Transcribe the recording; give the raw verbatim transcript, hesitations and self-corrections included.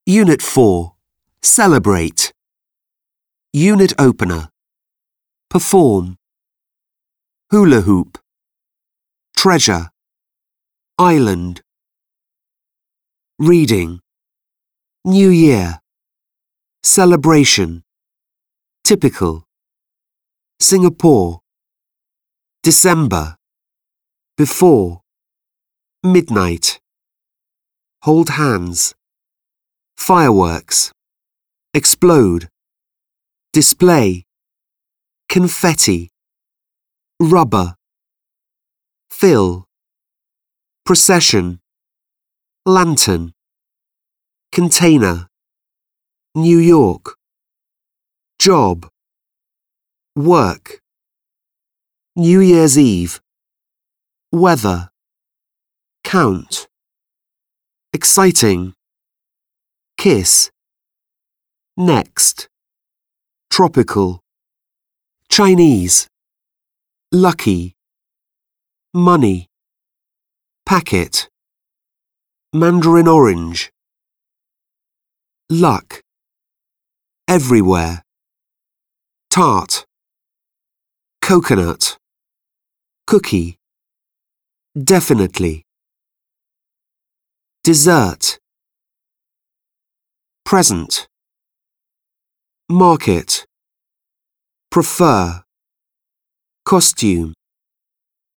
Unit four. Celebrate. Unit opener. Perform. Hula hoop. Treasure. Island. Reading. New Year. Celebration. Typical. Singapore. December. Before. Midnight. Hold hands. Fireworks. Explode. Display. Confetti. Rubber. Fill. Procession. Lantern. Container. New York. Job. Work. New Year's Eve. Weather. Count. Exciting. Kiss. Next. Tropical. Chinese. Lucky. Money. Packet. Mandarin orange. Luck. Everywhere. Tart. Coconut. Cookie. Definitely. Dessert. Present. Market. Prefer. Costume.